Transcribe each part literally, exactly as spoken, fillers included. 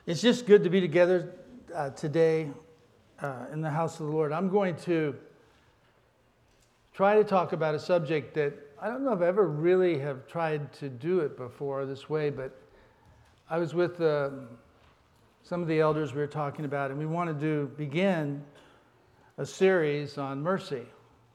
It's just good to be together uh, today uh, in the house of the Lord. I'm going to try to talk about a subject that I don't know if I ever really have tried to do it before this way, but I was with uh, some of the elders we were talking about, and we wanted to begin a series on mercy.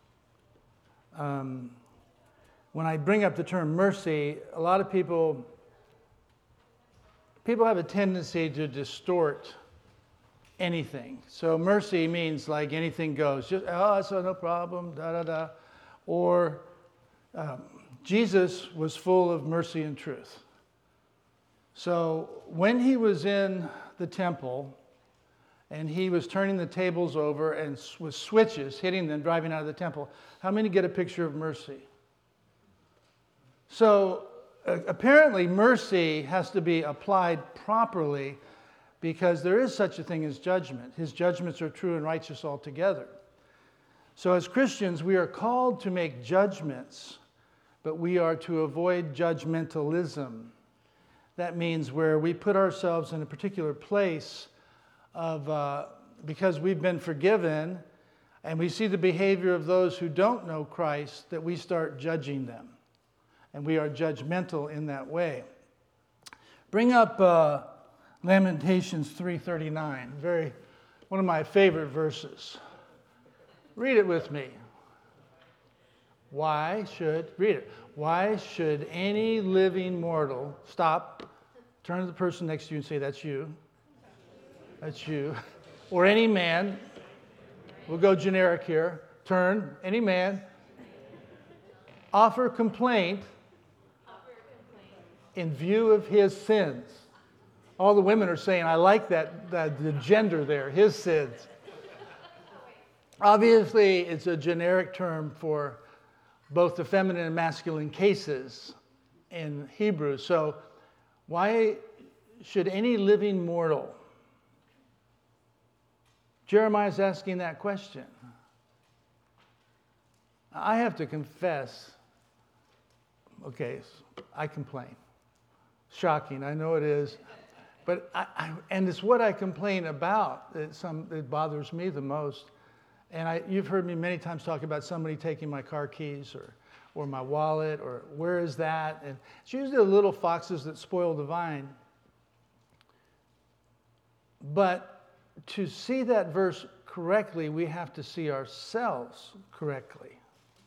Um, when I bring up the term mercy, a lot of people people have a tendency to distort anything. So mercy means like anything goes, just oh, so no problem, da da da, or um, Jesus was full of mercy and truth. So when he was in the temple and he was turning the tables over and with switches hitting them driving out of the temple, how many get a picture of mercy? So uh, apparently mercy has to be applied properly because there is such a thing as judgment. His judgments are true and righteous altogether. So as Christians, we are called to make judgments, but we are to avoid judgmentalism. That means where we put ourselves in a particular place of uh, because we've been forgiven and we see the behavior of those who don't know Christ, that we start judging them. And we are judgmental in that way. Bring up uh, Lamentations three thirty-nine, very one of my favorite verses. Read it with me. Why should, read it. Why should any living mortal, stop, turn to the person next to you and say, that's you. That's you. Or any man, we'll go generic here, turn, any man, offer complaint in view of his sins. All the women are saying, I like that, that the gender there, his sins. Obviously, it's a generic term for both the feminine and masculine cases in Hebrew. So why should any living mortal? Jeremiah's asking that question. I have to confess, okay, I complain. Shocking, I know it is. But I, I, and it's what I complain about that some that bothers me the most. And I, you've heard me many times talk about somebody taking my car keys or, or my wallet or where is that? And it's usually the little foxes that spoil the vine. But to see that verse correctly, we have to see ourselves correctly.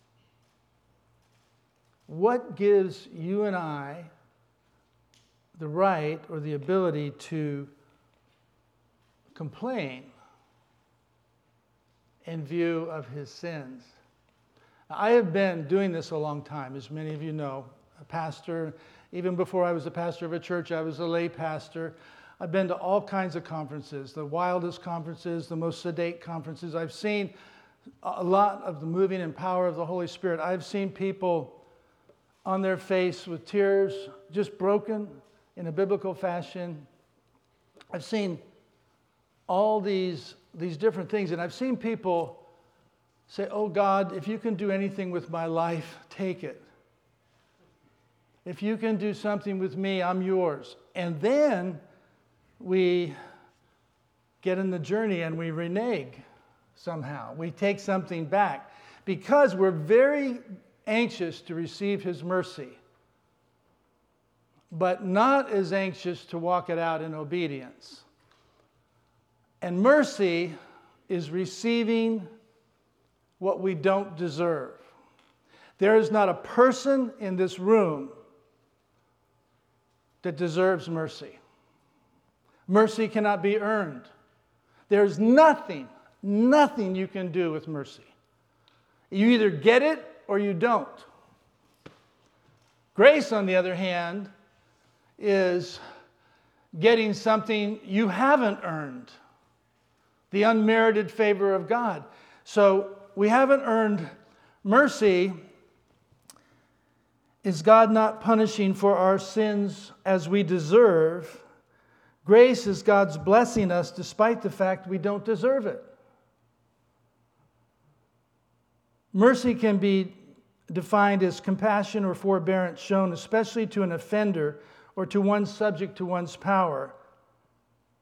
What gives you and I the right or the ability to complain in view of his sins? I have been doing this a long time, as many of you know, a pastor. Even before I was a pastor of a church, I was a lay pastor. I've been to all kinds of conferences, the wildest conferences, the most sedate conferences. I've seen a lot of the moving and power of the Holy Spirit. I've seen people on their face with tears, just broken in a biblical fashion. I've seen all these, these different things, and I've seen people say, oh God, if you can do anything with my life, take it. If you can do something with me, I'm yours. And then we get in the journey and we renege somehow. We take something back because we're very anxious to receive his mercy, but not as anxious to walk it out in obedience. And mercy is receiving what we don't deserve. There is not a person in this room that deserves mercy. Mercy cannot be earned. There's nothing, nothing you can do with mercy. You either get it or you don't. Grace, on the other hand, is getting something you haven't earned. The unmerited favor of God. So we haven't earned mercy. Is God not punishing for our sins as we deserve? Grace is God's blessing us despite the fact we don't deserve it. Mercy can be defined as compassion or forbearance shown especially to an offender or to one subject to one's power,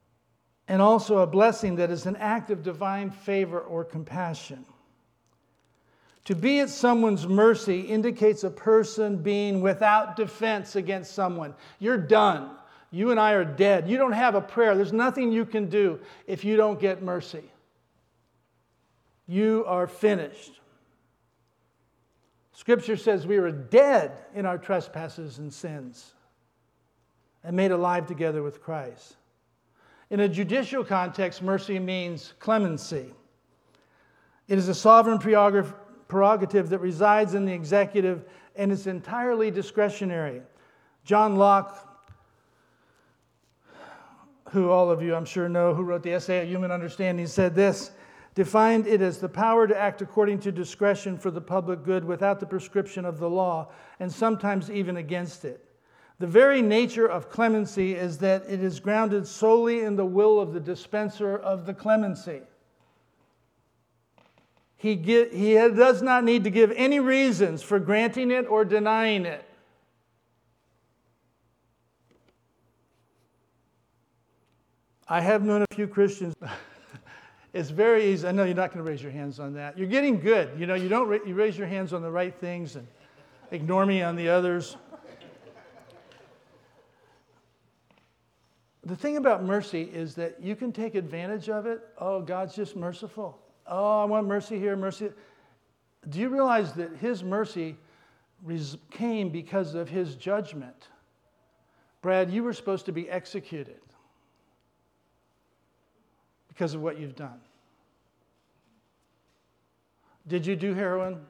and also a blessing that is an act of divine favor or compassion. To be at someone's mercy indicates a person being without defense against someone. You're done. You and I are dead. You don't have a prayer. There's nothing you can do if you don't get mercy. You are finished. Scripture says we were dead in our trespasses and sins and made alive together with Christ. In a judicial context, mercy means clemency. It is a sovereign prerogative prerogative that resides in the executive and is entirely discretionary. John Locke, who all of you I'm sure know, who wrote the essay on Human Understanding, said this, defined it as the power to act according to discretion for the public good without the prescription of the law, and sometimes even against it. The very nature of clemency is that it is grounded solely in the will of the dispenser of the clemency. He, get, he does not need to give any reasons for granting it or denying it. I have known a few Christians. It's very easy. I know you're not going to raise your hands on that. You're getting good. You know, you don't ra- you raise your hands on the right things and ignore me on the others. The thing about mercy is that you can take advantage of it. Oh, God's just merciful. Oh, I want mercy here, mercy. Do you realize that his mercy res- came because of his judgment? Brad, you were supposed to be executed because of what you've done. Did you do heroin?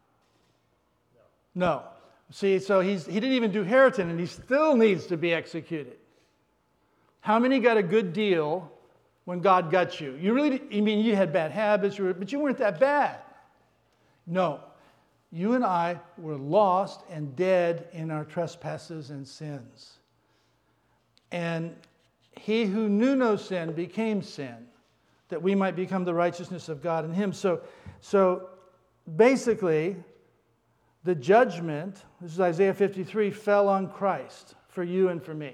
No. No. See, so he's, he didn't even do heroin, and he still needs to be executed. How many got a good deal when God got you? You really, I mean, you had bad habits, you were, but you weren't that bad. No. You and I were lost and dead in our trespasses and sins. And he who knew no sin became sin, that we might become the righteousness of God in him. So, so basically, the judgment, this is Isaiah fifty-three, fell on Christ for you and for me.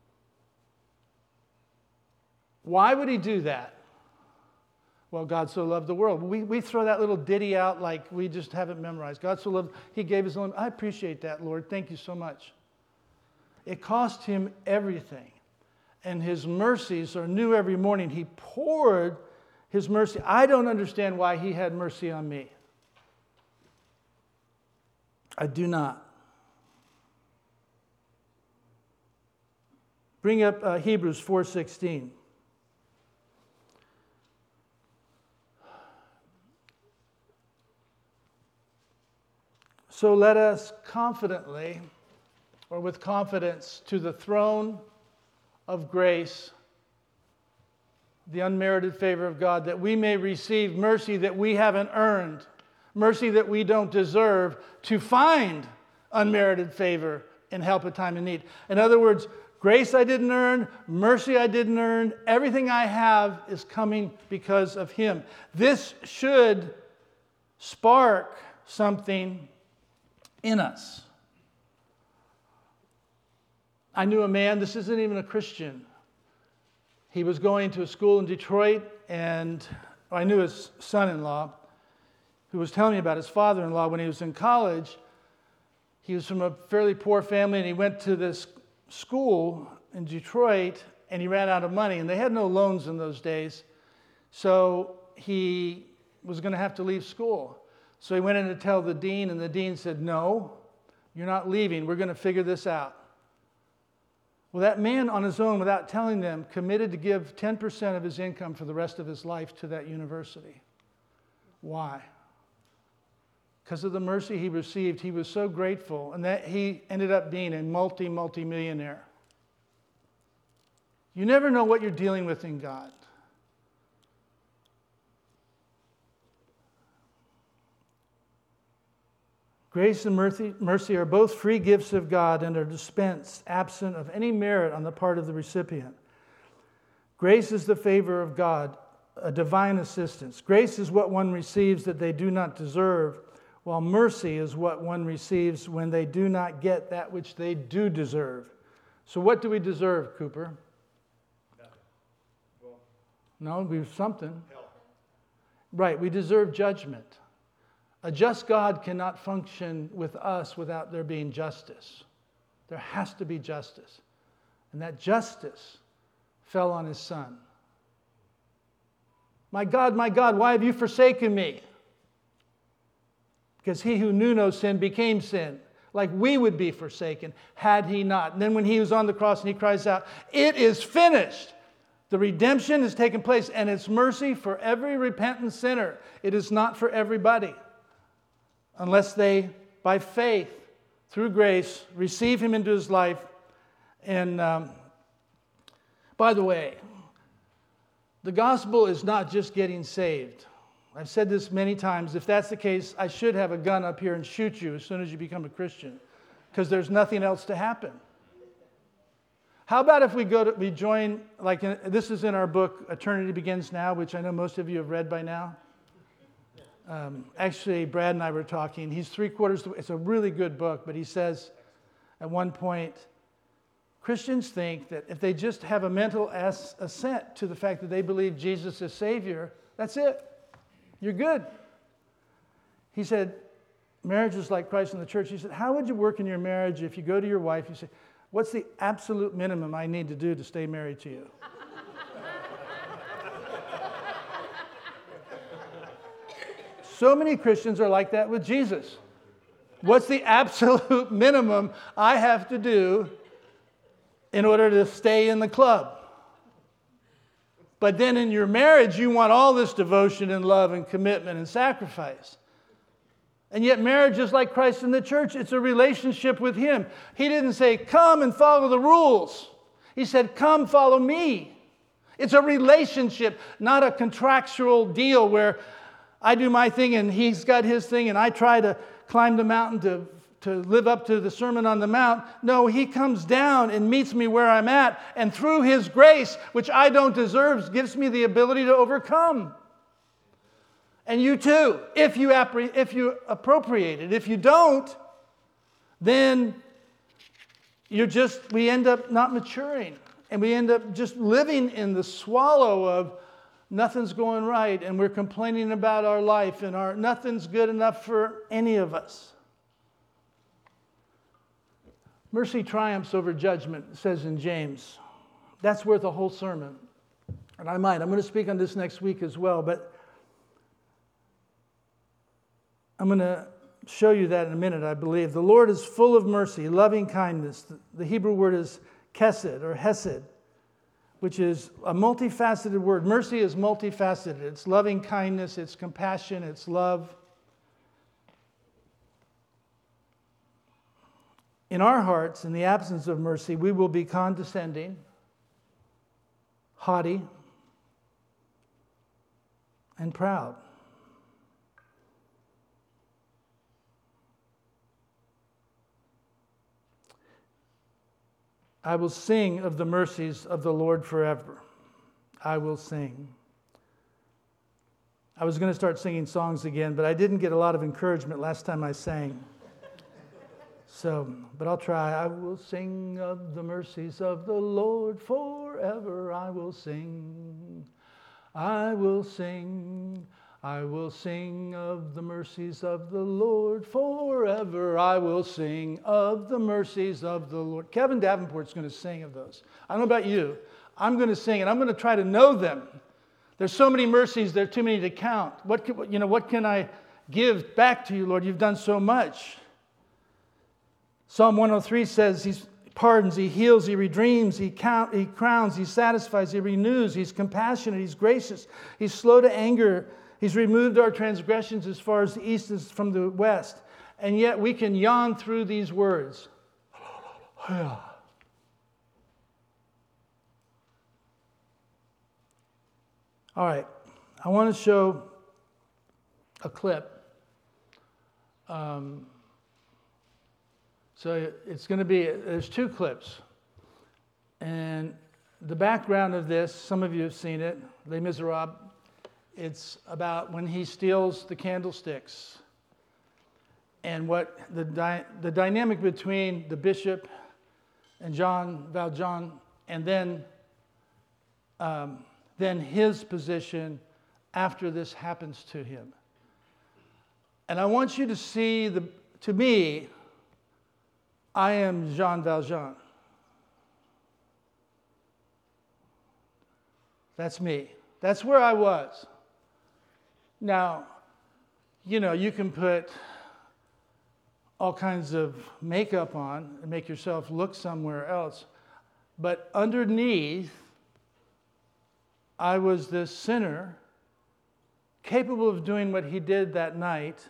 Why would he do that? Well, God so loved the world. We, we throw that little ditty out like we just haven't memorized. God so loved, he gave his own. I appreciate that, Lord. Thank you so much. It cost him everything. And his mercies are new every morning. He poured his mercy. I don't understand why he had mercy on me. I do not. Bring up uh, Hebrews four sixteen. So let us confidently, or with confidence, to the throne of grace, the unmerited favor of God, that we may receive mercy that we haven't earned, mercy that we don't deserve, to find unmerited favor and help at time of need. In other words, grace I didn't earn, mercy I didn't earn, everything I have is coming because of him. This should spark something in us. I knew a man, this isn't even a Christian. He was going to a school in Detroit, and I knew his son-in-law, who was telling me about his father-in-law when he was in college. He was from a fairly poor family, and he went to this school in Detroit, and he ran out of money, and they had no loans in those days. So he was going to have to leave school. So he went in to tell the dean, and the dean said, no, you're not leaving. We're going to figure this out. Well, that man on his own, without telling them, committed to give ten percent of his income for the rest of his life to that university. Why? Because of the mercy he received. He was so grateful, and that he ended up being a multi, multi-millionaire. You never know what you're dealing with in God. Grace and mercy, mercy are both free gifts of God and are dispensed absent of any merit on the part of the recipient. Grace is the favor of God, a divine assistance. Grace is what one receives that they do not deserve, while mercy is what one receives when they do not get that which they do deserve. So what do we deserve, Cooper? Nothing. Well, No, we've something. Right, we deserve judgment. A just God cannot function with us without there being justice. There has to be justice. And that justice fell on his son. My God, my God, why have you forsaken me? Because he who knew no sin became sin, like we would be forsaken had he not. And then when he was on the cross and he cries out, it is finished. The redemption has taken place, and it's mercy for every repentant sinner. It is not for everybody, unless they, by faith, through grace, receive him into his life. And um, by the way, the gospel is not just getting saved. I've said this many times. If that's the case, I should have a gun up here and shoot you as soon as you become a Christian, because there's nothing else to happen. How about if we go to, we join, like in, this is in our book, Eternity Begins Now, which I know most of you have read by now. Um, actually, Brad and I were talking. He's three quarters, it's a really good book, but he says at one point, Christians think that if they just have a mental ass- assent to the fact that they believe Jesus is Savior, that's it. You're good. He said, marriage is like Christ and the church. He said, how would you work in your marriage if you go to your wife, you say, what's the absolute minimum I need to do to stay married to you? So many Christians are like that with Jesus. What's the absolute minimum I have to do in order to stay in the club? But then in your marriage, you want all this devotion and love and commitment and sacrifice. And yet marriage is like Christ and the church. It's a relationship with him. He didn't say, come and follow the rules. He said, come follow me. It's a relationship, not a contractual deal where I do my thing and he's got his thing and I try to climb the mountain to, to live up to the Sermon on the Mount. No, he comes down and meets me where I'm at, and through his grace, which I don't deserve, gives me the ability to overcome. And you too, if you, appre- if you appropriate it. If you don't, then you're just, we end up not maturing. And we end up just living in the swallow of nothing's going right, and we're complaining about our life, and our nothing's good enough for any of us. Mercy triumphs over judgment, it says in James. That's worth a whole sermon. And I might. I'm going to speak on this next week as well, but I'm going to show you that in a minute, I believe. The Lord is full of mercy, loving kindness. The Hebrew word is chesed or hesed, which is a multifaceted word. Mercy is multifaceted. It's loving kindness, it's compassion, it's love. In our hearts, in the absence of mercy, we will be condescending, haughty, and proud. I will sing of the mercies of the Lord forever. I will sing. I was going to start singing songs again, but I didn't get a lot of encouragement last time I sang. So, but I'll try. I will sing of the mercies of the Lord forever. I will sing. I will sing. I will sing of the mercies of the Lord forever. I will sing of the mercies of the Lord. Kevin Davenport's going to sing of those. I don't know about you. I'm going to sing, and I'm going to try to know them. There's so many mercies, there are too many to count. What can, you know, what can I give back to you, Lord? You've done so much. Psalm one oh three says he pardons, he heals, he redeems, he, count, he crowns, he satisfies, he renews, he's compassionate, he's gracious, he's slow to anger, he's removed our transgressions as far as the east is from the west. And yet we can yawn through these words. All right, I want to show a clip. Um, so it's going to be, there's two clips. And the background of this, some of you have seen it, Les Miserables. It's about when he steals the candlesticks and what the, dy- the dynamic between the bishop and John Valjean, and then um, than his position after this happens to him. And I want you to see, the, to me, I am Jean Valjean. That's me. That's where I was. Now, you know, you can put all kinds of makeup on and make yourself look somewhere else. But underneath, I was this sinner, capable of doing what he did that night,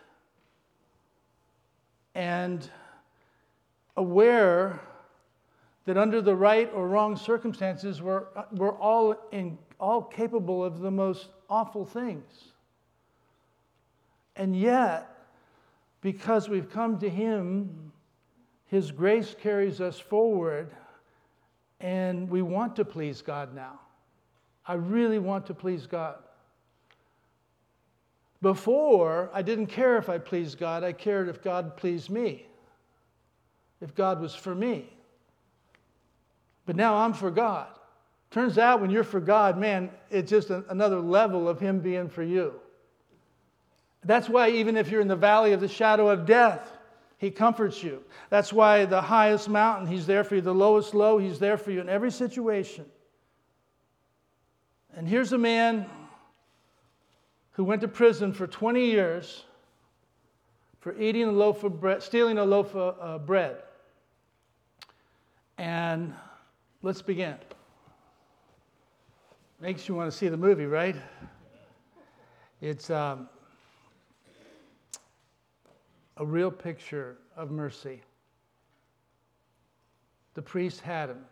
and aware that under the right or wrong circumstances, we're, we're all, in, all capable of the most awful things. And yet, because we've come to him, his grace carries us forward, and we want to please God now. I really want to please God. Before, I didn't care if I pleased God. I cared if God pleased me, if God was for me. But now I'm for God. Turns out when you're for God, man, it's just a, another level of him being for you. That's why even if you're in the valley of the shadow of death, he comforts you. That's why the highest mountain, he's there for you. The lowest low, he's there for you in every situation. And here's a man who went to prison for twenty years for eating a loaf of bread, stealing a loaf of uh, bread. And let's begin. Makes you want to see the movie, right? It's um, a real picture of mercy. The priest had him.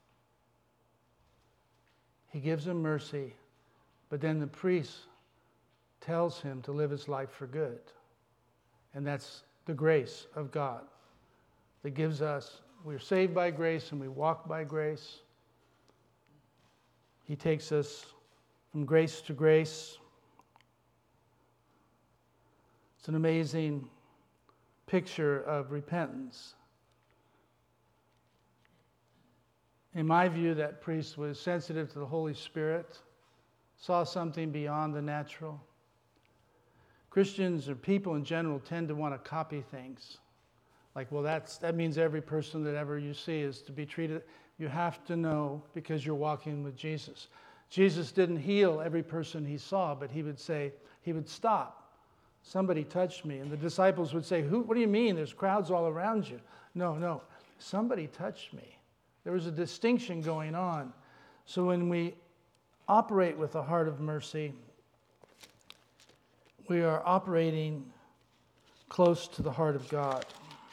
He gives him mercy, but then the priest tells him to live his life for good. And that's the grace of God that gives us, we're saved by grace and we walk by grace. He takes us from grace to grace. It's an amazing picture of repentance. In my view, that priest was sensitive to the Holy Spirit, saw something beyond the natural. Christians or people in general tend to want to copy things. Like, well, that's, that means every person that ever you see is to be treated. You have to know because you're walking with Jesus. Jesus didn't heal every person he saw, but he would say, he would stop. Somebody touched me. And the disciples would say, Who, what do you mean? There's crowds all around you. No, no. Somebody touched me. There was a distinction going on. So when we operate with a heart of mercy, we are operating close to the heart of God.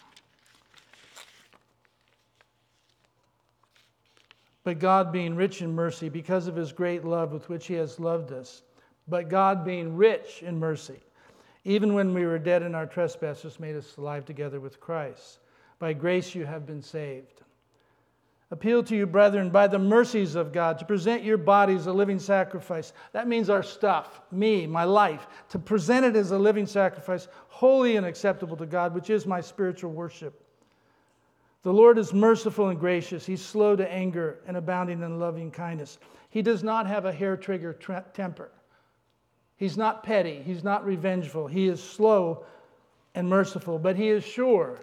But God being rich in mercy because of his great love with which he has loved us, but God being rich in mercy, even when we were dead in our trespasses, made us alive together with Christ. By grace you have been saved. Appeal to you, brethren, by the mercies of God, to present your bodies a living sacrifice. That means our stuff, me, my life, to present it as a living sacrifice, holy and acceptable to God, which is my spiritual worship. The Lord is merciful and gracious. He's slow to anger and abounding in loving kindness. He does not have a hair-trigger tre- temper. He's not petty. He's not revengeful. He is slow and merciful, but he is sure.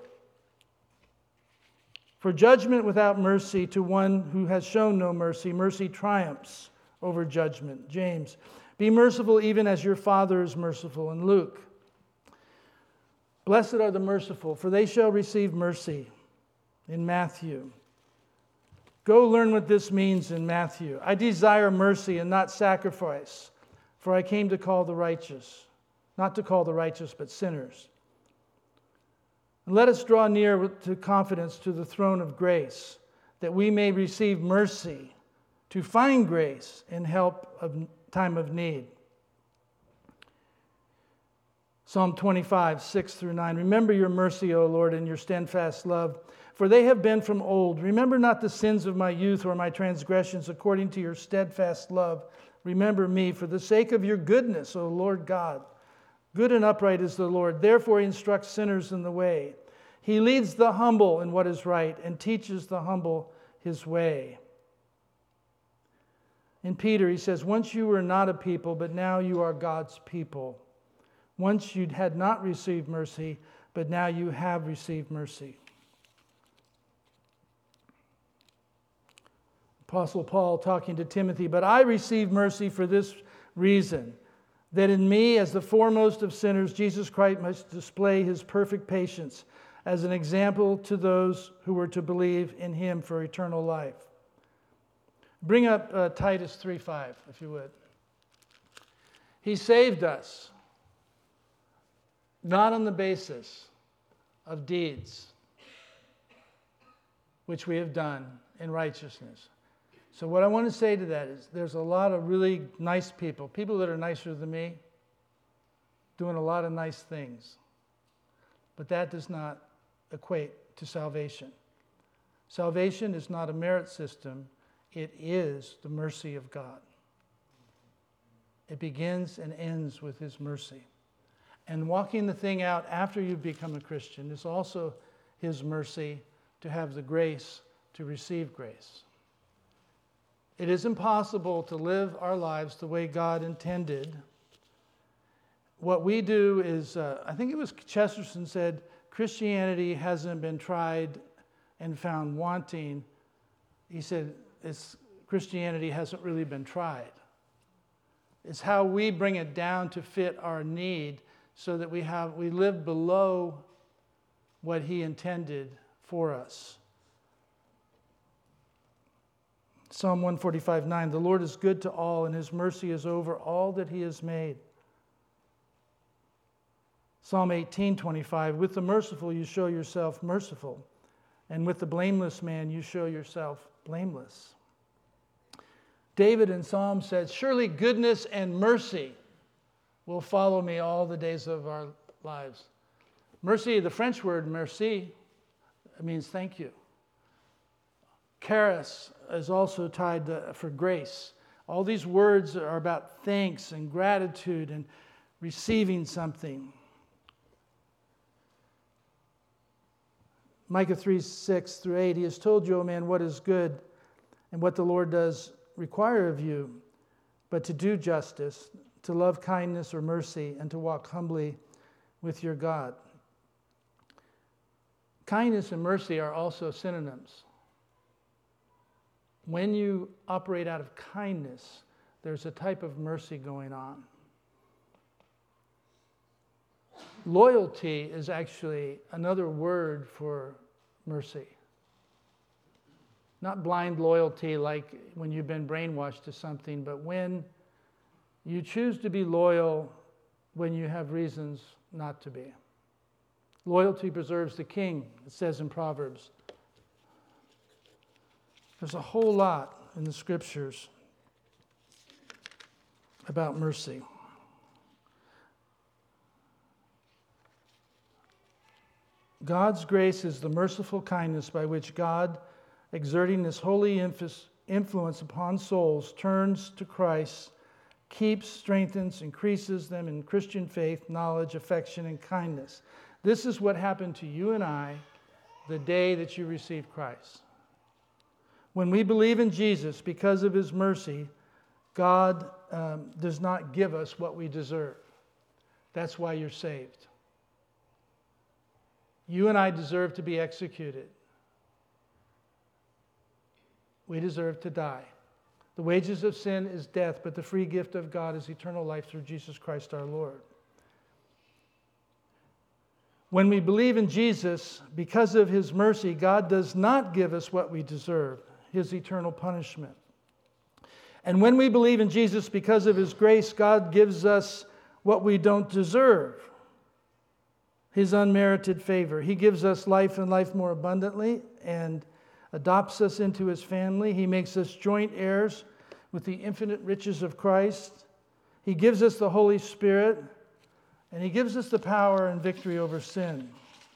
For judgment without mercy to one who has shown no mercy, mercy triumphs over judgment. James, be merciful even as your Father is merciful. And Luke, blessed are the merciful, for they shall receive mercy. In Matthew, go learn what this means in Matthew. I desire mercy and not sacrifice, for I came to call the righteous, not to call the righteous, but sinners. And let us draw near to confidence to the throne of grace, that we may receive mercy to find grace in help of time of need. Psalm twenty-five, six through nine. Remember your mercy, O Lord, and your steadfast love, for they have been from old. Remember not the sins of my youth or my transgressions. According to your steadfast love, remember me for the sake of your goodness, O Lord God. Good and upright is the Lord. Therefore he instructs sinners in the way. He leads the humble in what is right and teaches the humble his way. In Peter, he says, once you were not a people, but now you are God's people. Once you had not received mercy, but now you have received mercy. Apostle Paul talking to Timothy, but I received mercy for this reason, that in me, as the foremost of sinners, Jesus Christ must display his perfect patience as an example to those who were to believe in him for eternal life. Bring up uh, Titus three five, if you would. He saved us, not on the basis of deeds, which we have done in righteousness. So what I want to say to that is there's a lot of really nice people, people that are nicer than me, doing a lot of nice things. But that does not equate to salvation. Salvation is not a merit system. It is the mercy of God. It begins and ends with his mercy. And walking the thing out after you've become a Christian is also his mercy to have the grace to receive grace. It is impossible to live our lives the way God intended. What we do is, uh, I think it was Chesterton said, Christianity hasn't been tried and found wanting. He said, it's, Christianity hasn't really been tried. It's how we bring it down to fit our need so that we have we live below what he intended for us. Psalm one forty-five nine, the Lord is good to all, and his mercy is over all that he has made. Psalm eighteen twenty-five, with the merciful you show yourself merciful, and with the blameless man you show yourself blameless. David in Psalm said, surely goodness and mercy will follow me all the days of our lives. Mercy, the French word merci, means thank you. Charis is also tied to, for grace. All these words are about thanks and gratitude and receiving something. Micah three six through eight, he has told you, O man, what is good and what the Lord does require of you, but to do justice, to love kindness or mercy, and to walk humbly with your God. Kindness and mercy are also synonyms. When you operate out of kindness, there's a type of mercy going on. Loyalty is actually another word for mercy. Not blind loyalty like when you've been brainwashed to something, but when you choose to be loyal when you have reasons not to be. Loyalty preserves the king, it says in Proverbs. There's a whole lot in the scriptures about mercy. God's grace is the merciful kindness by which God, exerting his holy influence upon souls, turns to Christ, keeps, strengthens, increases them in Christian faith, knowledge, affection, and kindness. This is what happened to you and I the day that you received Christ. When we believe in Jesus because of his mercy, God um, does not give us what we deserve. That's why you're saved. You and I deserve to be executed. We deserve to die. The wages of sin is death, but the free gift of God is eternal life through Jesus Christ our Lord. When we believe in Jesus, because of his mercy, God does not give us what we deserve, his eternal punishment. And when we believe in Jesus because of his grace, God gives us what we don't deserve, his unmerited favor. He gives us life and life more abundantly and adopts us into his family. He makes us joint heirs with the infinite riches of Christ. He gives us the Holy Spirit, and he gives us the power and victory over sin.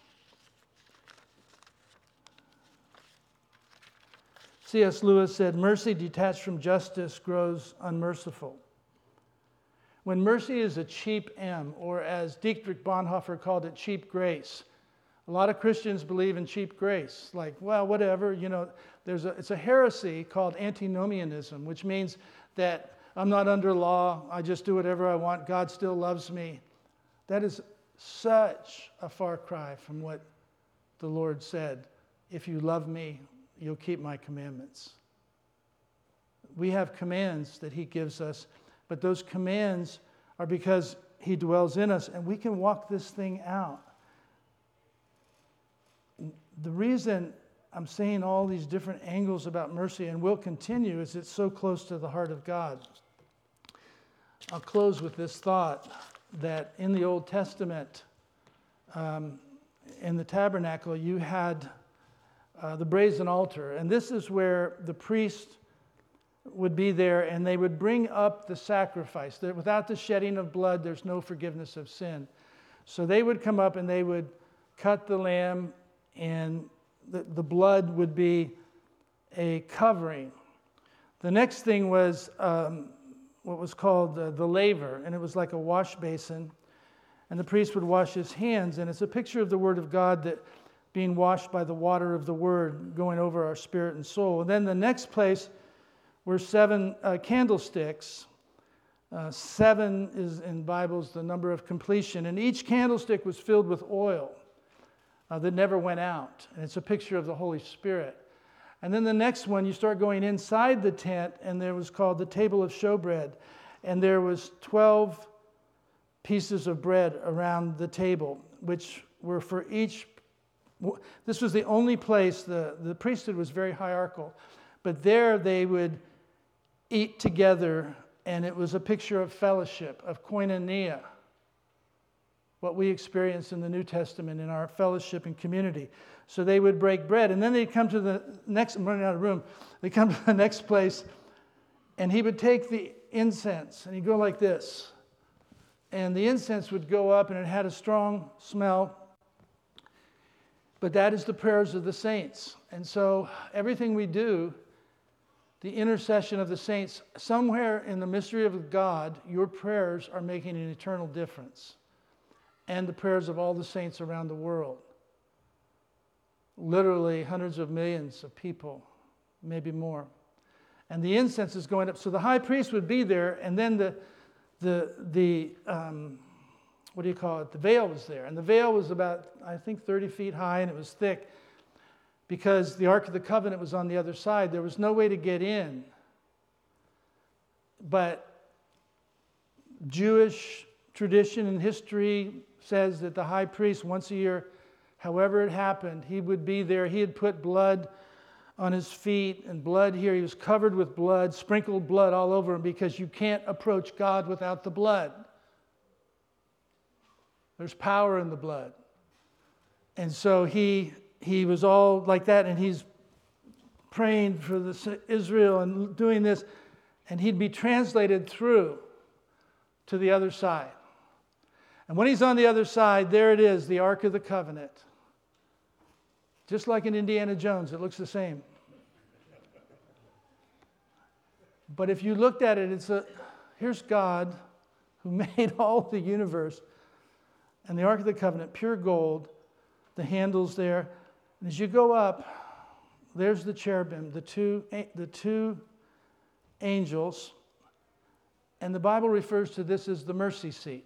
C S Lewis said, mercy detached from justice grows unmerciful. When mercy is a cheap M, or as Dietrich Bonhoeffer called it, cheap grace. A lot of Christians believe in cheap grace, like, well, whatever, you know, there's a, it's a heresy called antinomianism, which means that I'm not under law, I just do whatever I want, God still loves me. That is such a far cry from what the Lord said. If you love me, you'll keep my commandments. We have commands that he gives us, but those commands are because he dwells in us, and we can walk this thing out. The reason I'm saying all these different angles about mercy, and will continue, is it's so close to the heart of God. I'll close with this thought that in the Old Testament, um, in the tabernacle, you had uh, the brazen altar. And this is where the priest would be there, and they would bring up the sacrifice. That without the shedding of blood, there's no forgiveness of sin. So they would come up and they would cut the lamb, and the, the blood would be a covering. The next thing was um, what was called uh, the laver, and it was like a wash basin. And the priest would wash his hands, and it's a picture of the Word of God that being washed by the water of the Word going over our spirit and soul. And then the next place were seven uh, candlesticks. Uh, seven is in Bibles the number of completion, and each candlestick was filled with oil uh, that never went out. And it's a picture of the Holy Spirit. And then the next one, you start going inside the tent, and there was called the table of showbread. And there was twelve pieces of bread around the table, which were for each. This was the only place, the, the priesthood was very hierarchical, but there they would eat together, and it was a picture of fellowship, of koinonia, what we experience in the New Testament in our fellowship and community. So they would break bread, and then they'd come to the next, I'm running out of room, they'd come to the next place, and he would take the incense, and he'd go like this. And the incense would go up, and it had a strong smell. But that is the prayers of the saints. And so everything we do, the intercession of the saints, somewhere in the mystery of God, your prayers are making an eternal difference. And the prayers of all the saints around the world. Literally hundreds of millions of people, maybe more. And the incense is going up. So the high priest would be there, and then the The, the um, what do you call it? The veil was there. And the veil was about, I think, thirty feet high, and it was thick because the Ark of the Covenant was on the other side. There was no way to get in. But Jewish tradition and history says that the high priest, once a year, however it happened, he would be there. He had put blood on his feet and blood here. He was covered with blood, sprinkled blood all over him, because you can't approach God without the blood. There's power in the blood. And so he he was all like that, and he's praying for the, Israel and doing this, and he'd be translated through to the other side. And when he's on the other side, there it is, the Ark of the Covenant. Just like in Indiana Jones, it looks the same. But if you looked at it, it's a, here's God who made all the universe, and the Ark of the Covenant, pure gold, the handles there. And as you go up, there's the cherubim, the two, the two angels, and the Bible refers to this as the mercy seat.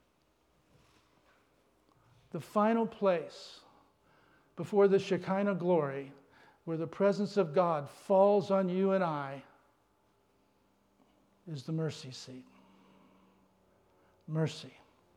The final place before the Shekinah glory, where the presence of God falls on you and I, is the mercy seat. Mercy.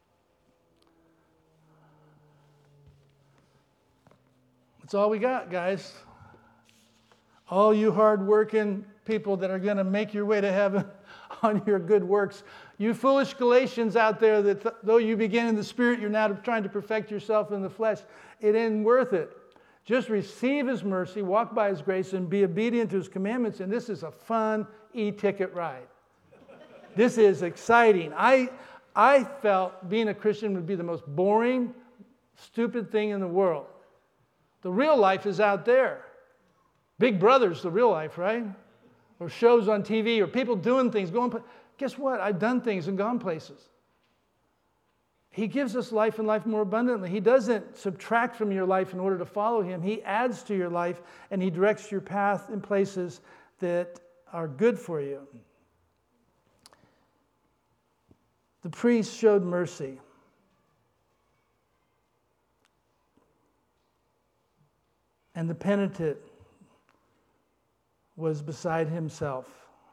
That's all we got, guys. All you hard-working people that are going to make your way to heaven on your good works. You foolish Galatians out there that th- though you begin in the Spirit, you're now trying to perfect yourself in the flesh. It ain't worth it. Just receive His mercy, walk by His grace, and be obedient to His commandments. And this is a fun e-ticket ride. This is exciting. I, I felt being a Christian would be the most boring, stupid thing in the world. The real life is out there. Big Brother's the real life, right? Or shows on T V, or people doing things, going. Guess what? I've done things and gone places. He gives us life and life more abundantly. He doesn't subtract from your life in order to follow Him. He adds to your life, and He directs your path in places that are good for you. The priest showed mercy. And the penitent was beside himself.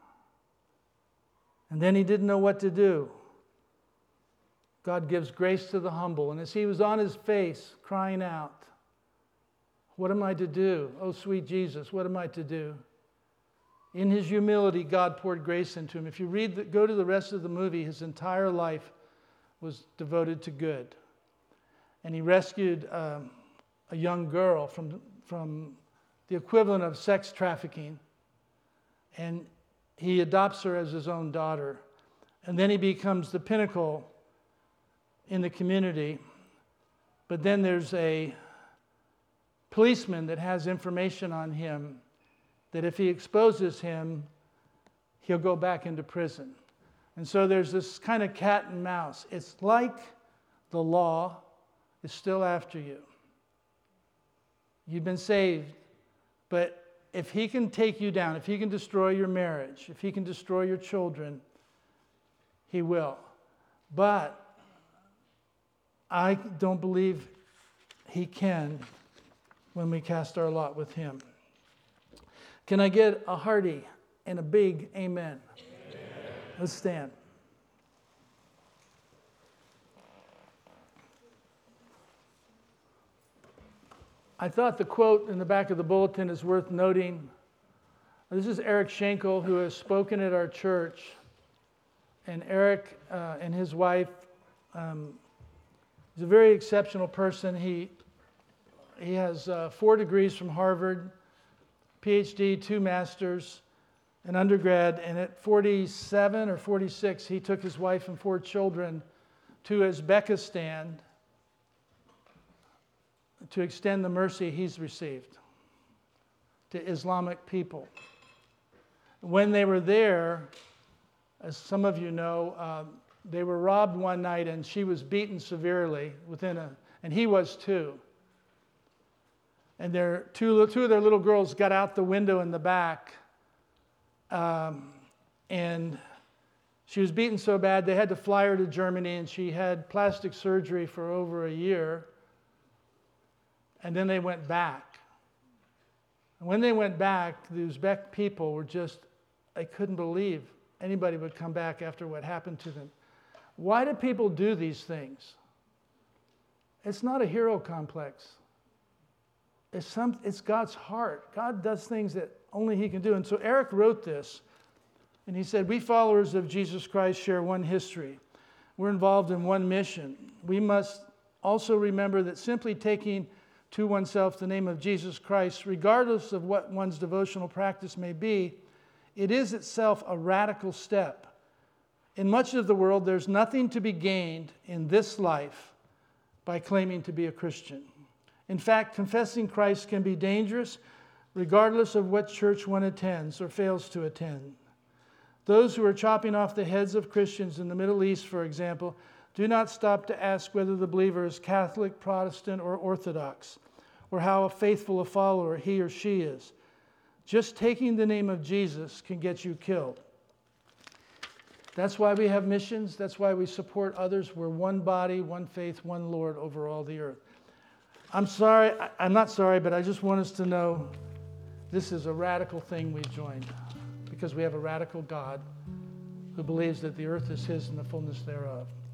And then he didn't know what to do. God gives grace to the humble. And as he was on his face crying out, what am I to do? Oh, sweet Jesus, what am I to do? In his humility, God poured grace into him. If you read, the, go to the rest of the movie, his entire life was devoted to good. And he rescued um, a young girl from, from the equivalent of sex trafficking. And he adopts her as his own daughter. And then he becomes the pinnacle in the community. But then there's a policeman that has information on him that if he exposes him, he'll go back into prison. And so there's this kind of cat and mouse. It's like the law is still after you. You've been saved, but if he can take you down, if he can destroy your marriage, if he can destroy your children, he will. But I don't believe he can when we cast our lot with him. Can I get a hearty and a big amen? Amen. Let's stand. I thought the quote in the back of the bulletin is worth noting. This is Eric Schenkel, who has spoken at our church. And Eric uh, and his wife, um, he's a very exceptional person. He, he has uh, four degrees from Harvard, P H D, two masters, an undergrad. And at forty-seven or forty-six, he took his wife and four children to Uzbekistan to extend the mercy he's received to Islamic people. When they were there, as some of you know, uh, they were robbed one night and she was beaten severely within a, and he was too. And their two, two of their little girls got out the window in the back, um, and she was beaten so bad they had to fly her to Germany, and she had plastic surgery for over a year. And then they went back. And when they went back, the Uzbek people were just, I couldn't believe anybody would come back after what happened to them. Why do people do these things? It's not a hero complex. It's, some, it's God's heart. God does things that only he can do. And so Eric wrote this, and he said, we followers of Jesus Christ share one history. We're involved in one mission. We must also remember that simply taking to oneself the name of Jesus Christ, regardless of what one's devotional practice may be, it is itself a radical step. In much of the world, there's nothing to be gained in this life by claiming to be a Christian. In fact, confessing Christ can be dangerous regardless of what church one attends or fails to attend. Those who are chopping off the heads of Christians in the Middle East, for example, do not stop to ask whether the believer is Catholic, Protestant, or Orthodox, or how faithful a follower he or she is. Just taking the name of Jesus can get you killed. That's why we have missions. That's why we support others. We're one body, one faith, one Lord over all the earth. I'm sorry, I'm not sorry, but I just want us to know this is a radical thing we've joined, because we have a radical God who believes that the earth is his and the fullness thereof.